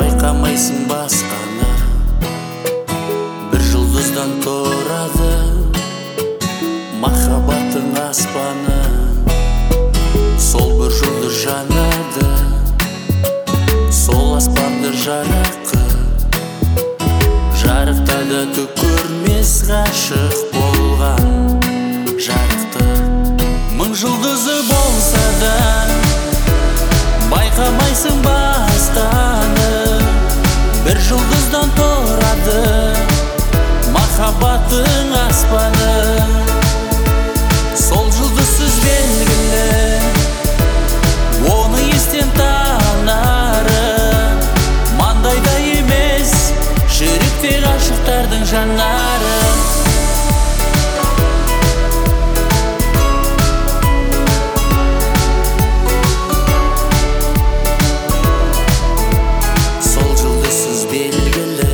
байқамайсың басқаны, бір жұлдыздан тұрады махаббаттың аспаны. Сол бір жұлдыз жанады, сол аспанды жарықтады түк көрмес ғашық болған жарықты. Мың жұлдызы болса да байқамайсың басқаны, бір жұлдыздан тұрады махаббаттың аспаны. Сол жұлдызсыз белгілі, оны естен танары, маңдайда емес жүректе ғашықтардың жанары. Сол жұлдызсыз белгілі,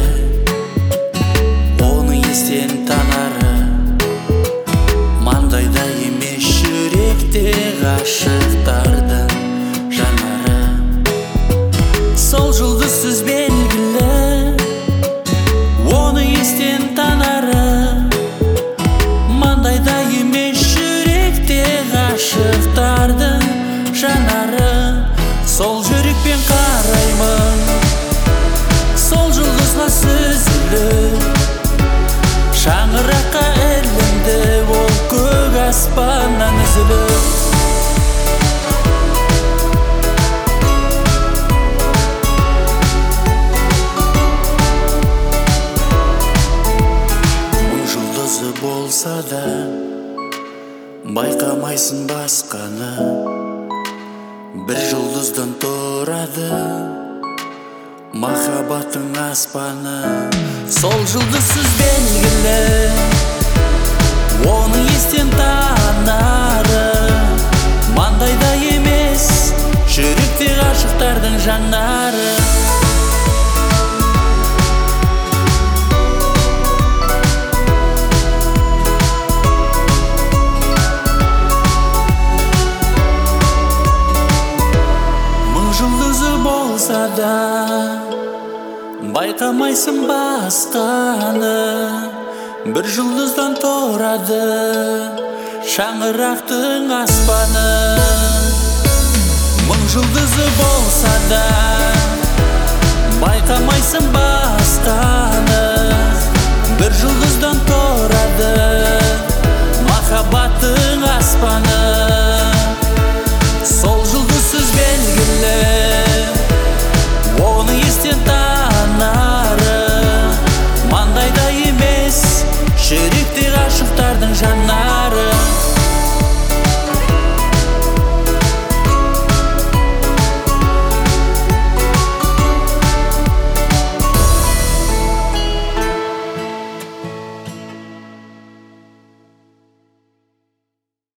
оны естен танары, маңдайда емес жүректе ғашықтардың жанары. Сол жұлдызсыз белгілі, оны естен танары, маңдайда емес жүректе ғашықтардың жанары. Сол жүрекпен қараймын, сол жұлдызға сүзіліп, шаңыраққа ілінді ол көк аспаннан үзіліп. Мың жұлдызы болса да байқамайсың басқаны, бір жұлдыздан тұрады махаббаттың аспаны. Сол жұлдызсыз белгілі, оны естен танары, маңдайда емес жүректе ғашықтардың жанары. Мың жұлдызы болса да байқамайсың басқаны, бір жұлдыздан тұрады шаңырақтың аспаны. Мың жұлдызы болса да байқамайсың басқаны, бір жұлдыздан тұрады махаббаттың аспаны. Сол жұлдызсыз белгілі, оны естен танары, маңдайда емес жүрек